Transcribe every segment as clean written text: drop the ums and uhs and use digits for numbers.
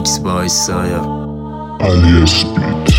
میکس با ایسایا علی اسپیت.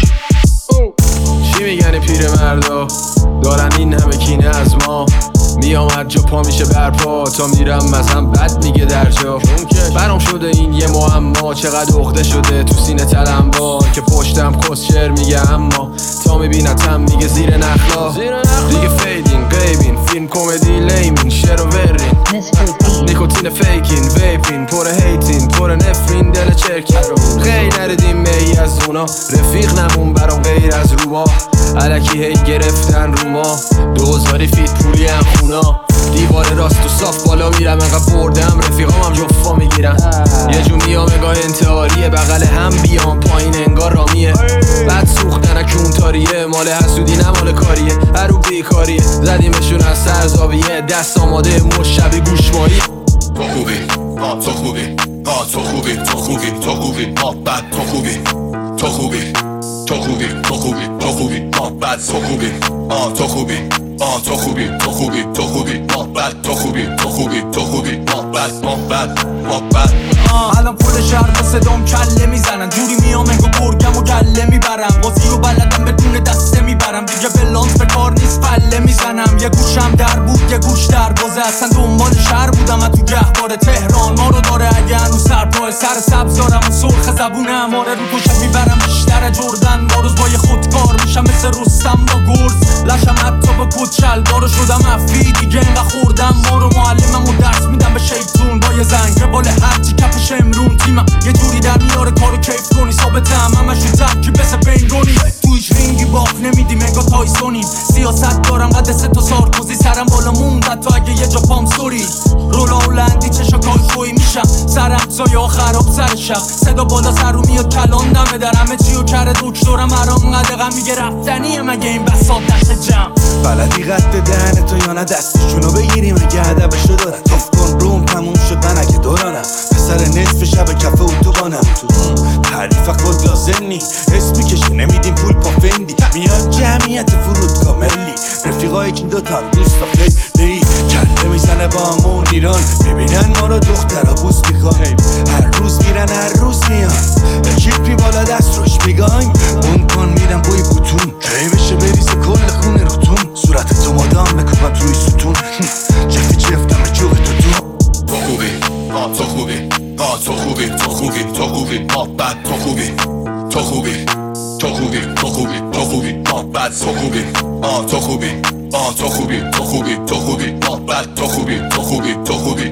چی میگن پیر مردا دارن این همه کینه از ما؟ میامد جا پا میشه برپا تا میرم مثلا بد میگه در جا. برام شده این یه معما، چقدر عقده شده تو سینه تلم بار که پشتم کسشر میگه اما تا میبینتم میگه زیر نخلا دیگه فیدین غیبین فیلم کمدی لیمین شعر و ورین نیکوتین فیکین ویپین پر هیتین پر نفرین دل چرکین خیلی نردیم می از اونا رفیق نمون برام غیر از روما علکی هی گرفتن رو ما 2000 فیت پولی هم خونا دیوار راست و صاف بالا میرم انقدر بردم رفیقام هم جفا میگیرن یه جو میام انگاه انتحاریه بغل هم بیام پایین انگار رامیه بعد سوختن اکون تاریه مال حسودی نه مال کاریه هر رو بیکاریه زدیمشون از سر زاویه دست آماده مشبه گوشمایی تو خوبی تو خوبی تو خوبی تو خوبی تو خوبی بد تو خوبی تو خوبی تو خوبی تو خوبی تو خوبی بد تو خوبی تو خوبی تو خوبی تو خوبی تو خوبی بد تو خوبی تو خوبی تو خوبی بد الان پول شهر با صدام کله میزنن جوری میام انگو گرگم و گله میبرم بازی و بلدم بدون دسته میبرم دیگه بلانس به کار نیست پله میزنم یه گوشم در بود یه گوش در بازه اصلا دنبال شهر بودم از تو گهواره تهران ما رو داره اگه هنو سرپای سر سبز دارم و سرخ زبونم آره رو گوشم میبرم بیشتر جردن با روز با یه خودکار میشم مثل رستم با گرز لشم حتی با کود شلوارو شدم افی دیگه انقدر خوردم ما رو معلمم و درس میدم به شیطون با یه زنگ بال هرچی کفش امرون تیمم یه جوری در میاره کارو کیف کنی ثابتم همش رو ترکی بس بینگونی تویش رینگی باخ نمیدیم انگار تایسونیم سیاست دارم قد سه تا سارکوزی سرم بالا موند تا اگه یه جا پام سوری رولا و لندی چشا کاشوی میشم سرم سایه خراب سر شب صدا بالا سر رو میاد کلان دمه در همه چیو کره دکترم هرام قدقم میگه رفتنیه مگه این بساط دست جمع بلدی قد دهن تو یا نه دستشونو بگیریم اگه هدفشو دارن توف کن روم تموم شد من اگه دورانم پسر نصف شب کفه اتوبانم تعریف خود لازم نی اسمی کشی نمیدیم پول پا فندی میاد جمعیت فرودگاه ملی رفیقای که دوتا هم دوستا خیلی کله میزنه با همون ایران ببینن ما رو دخترها بوس میخوان هر روز میرن هر روز میان اکیپی بالا دست روش میگایم اون کن میرن بوی بوتون کی بشه بریزه کل خونه روتون صورت تو مادام بکوبم توی ستون جفی جفتم جوه تو خوبی تو خوبی تو خوبی تو خوبی تو خوبی بد تو خوبی تو خوبی تو خوبی تو خوبی تو خوبی بد تو خوبی تو خوبی تو خوبی تو خوبی تو خوبی بد تو خوبی تو خوبی تو خوبی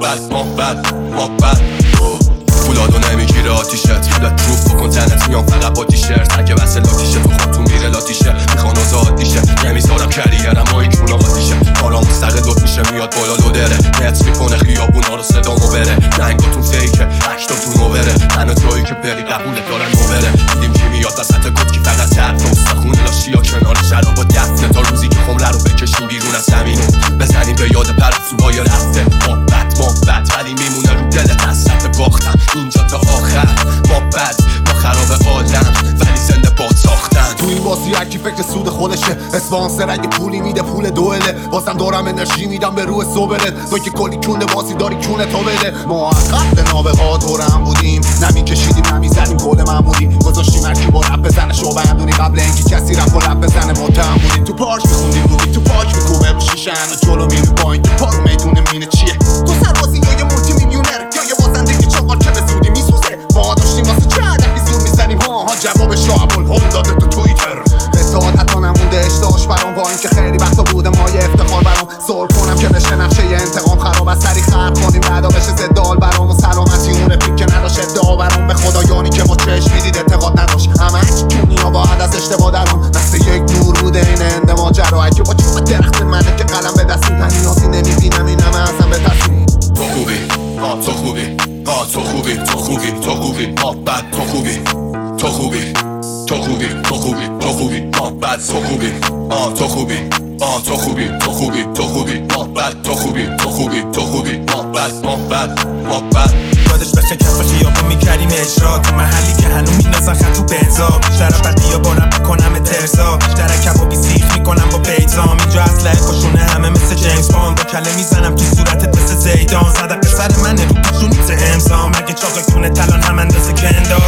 بد فولادو نمیگیره آتیشت خودت پروف بکن تنت میام فقط با تیشرت اگه وصل لاتیشه تو خود تو میره لاتیشه میخوان آزادیشه نمیذارم کریرم ما این کونه آتیشه کارا مستقل میشه میاد بالا لودره نت میکنه خیابونا رو صدامو بره ننگاتون فیکه اکتاتون نوبره من و تویی که بری قبولت دارن نوبره دیدیم کی میاد وسط گفت که فقط طرف استخونه لاشیا کنار شراب و دفنه تا روزی که خمره رو بکشیم بیرون از زمینو بزنیم به یاد پرستوهای رفته بد ولی میمونه رو دلت حسرت باختم اینجا تا آخر ما بد ما خراب عالم ولی زنده باد ساختن تو این بازی هرکی فکر سود خودشه اسپانسر اگه پولی میده پول دوئله واسم دارم انرژی میدم به روح صبرت تو که کلی کونه بازی داری کونه تو بده ما از خط نابغا دورم بودیم نمیکشیدیم نمیزدیم گل معمولی گذاشتیم هرکی با رپ بزنه شعبه همدونی قبل اینکه کسی رپ و رپ بزنه متهم بودیم تو پارک میخوندیم موبی تو پارک میکوبه رو شیشه همه جلو میری پایین تو پارو میدونه مینه چیه تو سربازی یا یه مولتی میلیونر یا یه بازنده که چاقال که به زودی میسوزه ما داشتیم واسه چه هدفی زور میزنیم ها جوابش رو ابوالهول داده تو توییتر اطلاعات حتی نمونده اشتاش برام با اینکه خیلی وقتا بوده ما یه افتخار برام سول کنم که بشه نقشه انتقام خراب از سری خرق کنیم بعدا بشه زدال برام و سلامتی اون رفیق که نداشت ادعا برام به خدایانی که با چشم میدید اعتقاد نداشت همه دنیا باید از اشتباه درام مثل یک نور بوده این انده ماجرا اگه با چوب درخت منه که قلم به دستیم من نیازی نمیبینم این همه ازم به تصمیم تو خوبی تو خوبی تو خوبی تو خوبی تو خوبی بد تو خوبی تو خوبی تو خوبی تو خوبی تو خوبی بد تو خوبی تو خوبی تو خوبی تو خوبی تو خوبی بد تو خوبی تو خوبی تو خوبی بد یادش بخه کف خیابون میکردیم اجرا تو محلی که هنو میندازن خط تو بنزا بیشتر بدی یا بارم میکنم ترزا بیشتر کبابی سیخ میکنم با پیزام اینجا اسلحه پشونه همه مثل جیمز باند با کله میزنم تو صورتت مثل زیدان صدق سر منه رو پشونیت امضا مگه چاقک تونه تلان هم اندازه کندار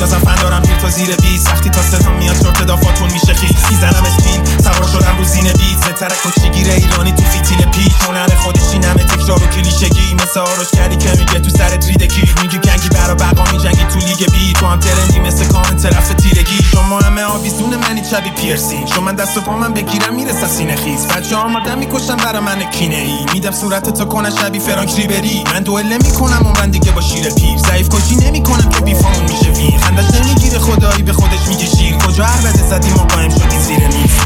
میندازم فن دارم پیر تا زیر 20 وقتی تا صدا میاد چرت دافاتون میشه خیس میزنم اسپین سوار شدم رو زین بیت زترک کچگیر ایرانی تو فیتیل پیچ هنر خودش این همه تکرار و کلیشگی مثل آروش کردی که میگه تو سر ریده کی میگی گنگی برا بقا میجنگی تو لیگ بی تو هم ترندی مثل کامن طرف تیرگی شما همه آویزون منی شبی پیرسین شما من دست و پا من بگیرم میرسه سینه خیز بچه ها آمادن میکشن برا من کینه ای میدم صورت تو کنه شبی فرانک ریبری من دوئله میکنم اون دیگه با شیر پیر ضعیف کشی نمیکنم که بیفامون میشه ویر خندش نمیگیره خدایی به خودش میگه شیر کجا عربده زدی ما قایم شدی زیر نیست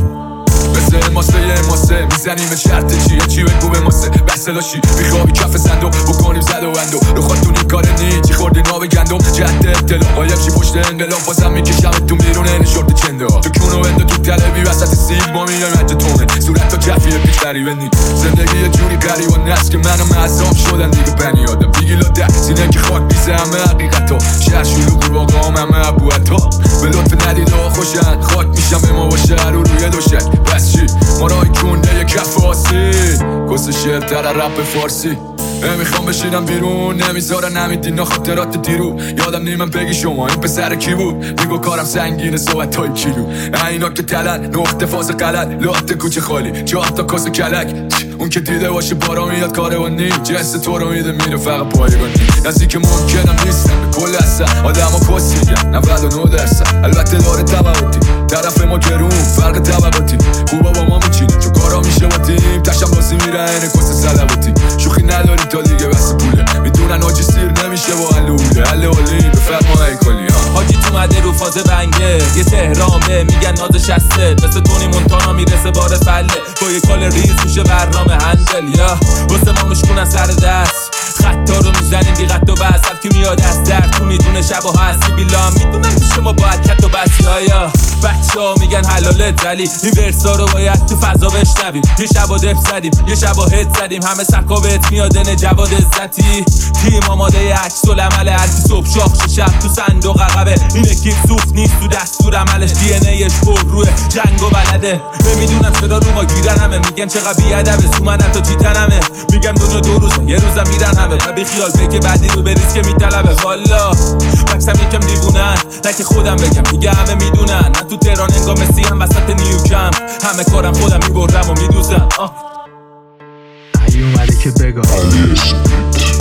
مثل ماسه میزنیم شرط چی بگو به ماسه بسته داشی میخوابی کف صندوق بکنیم زد و اندو رو خودتونی کار نی چی خوردی ناب گندم جد اطلاع قایم شی پشت انقلاب بازم میکشم تو میرونه نشورت چنده تو کونو بنده تو تلوی وسط سیگ ما میایم رنج تونه صورت تا کفیه پیش غریبه نی زندگی یه جوری غریبانه است که منو معذاب شدن دیگه بنی آدم دیگه لاده سینه که خاک بیزه همه حقیقتا شهر شلوغ رو واقعا همه ابوعطا به لطف ندیده خوشن خاک میشم به ما باشه رو روی دوشک بس چی ما رای کنده یه کف آسی کس شعر تر رپ فارسی میخوام بشینم بیرون نمیذارن نمیدین خاطرات دیرو یادم نیمم بگی شما این پسر کی بود میگو کارم سنگینه صحبت های کیلو اینا که تلن نقطه فاز غلط لات کوچه خالی 4 تا کاسه کلک اون که دیده باشه بارا میاد کاروانی جنس تو رو میده میره فقط پایگانی نزدیک ممکنم نیستم به کل اصلا آدم ها کس میگن 99% البته داره طبقاتی طرف ما گرون فرق طبقاتی خوبا با ما میچینه چون کارا میشه با تیم تشم بازی میره اینه کس سلواتی شوخی نداری تا دیگه بس پوله میدونن آجی سیر نمیشه با حل اولی بفرما ایکالی حاجی تو مده رو فاز بنگه یه تهرامه میگن نازش هسته مثل تونی مونتانا میرسه بار فله با یه کال ریز میشه برنامه هندل یا واسه ما مشکونن سر دست خطا رو میزنیم بی قد و بس هر کی میاد از درد تو میدونه شب و هستی بیلا میدونن پیش ما باید کت و بس یا بچه ها میگن حلالت ولی این ورسا رو باید تو فضا بشنویم یه شب و دف زدیم یه شب و هد زدیم همه سکابت میادن جواد عزتی تیم آماده عکس العمل هر کی صبح شاخ شب تو صندوق عقبه این اکیپ سوخت نیست تو دستور عملش دی ان ایش پر روی جنگ و بلده نمیدونم چرا رو ما گیرن همه میگن چقدر بیادبه سومن حتی چیتن همه میگم دنیا 2 روزه یه روزم میرن همه و بی خیال بگه بعدی رو بریز که میطلبه والا بکسم یکم دیوونن نه که خودم بگم دیگه همه میدونن من تو تهران انگار مسی هم وسط نیوکم همه کارم خودم میبرم و میدوزم علی اسپیت